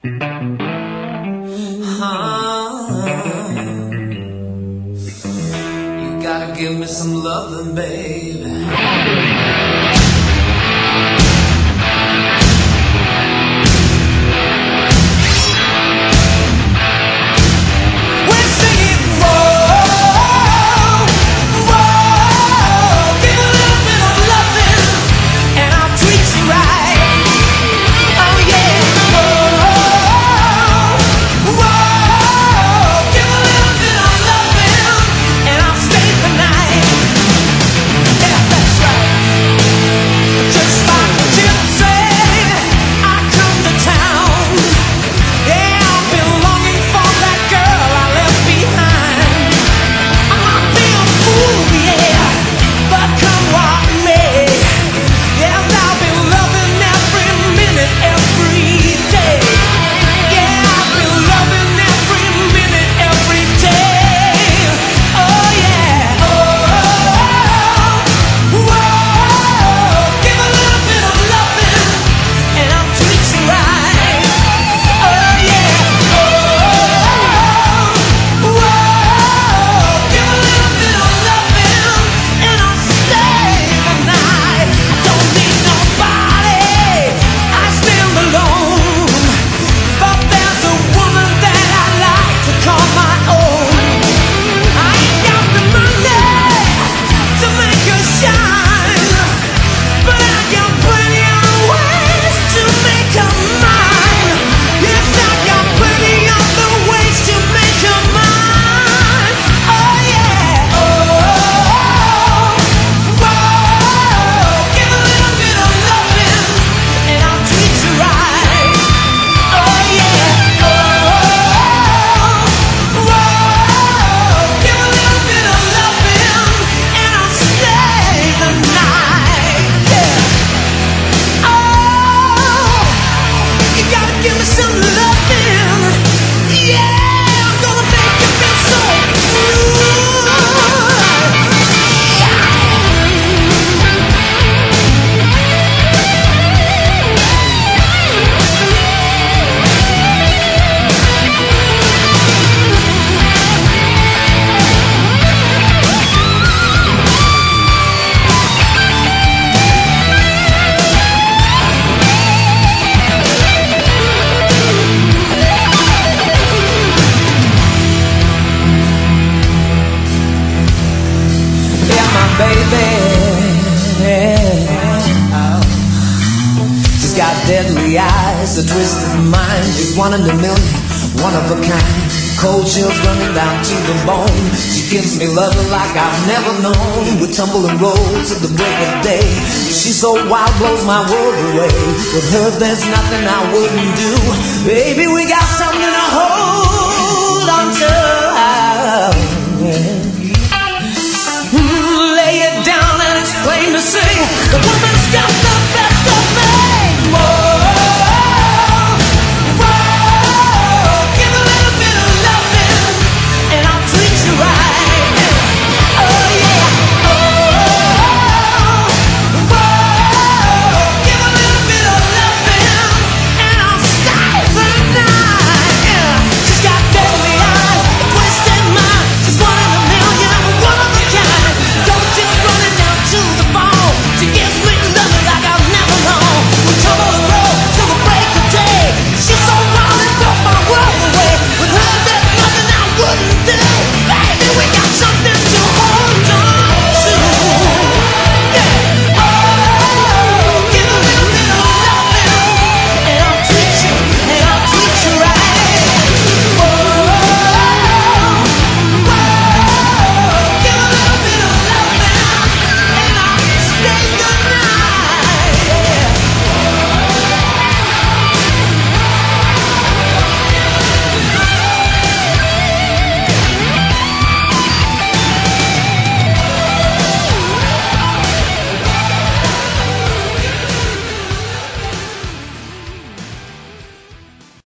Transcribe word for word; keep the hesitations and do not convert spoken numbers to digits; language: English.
You gotta give me some loving, baby. She's got deadly eyes, a twisted mind. She's one in a million, one of a kind. Cold chills running down to the bone. She gives me love like I've never known. We tumble and roll to the break of day. She's so wild, blows my world away. With her there's nothing I wouldn't do. Baby, we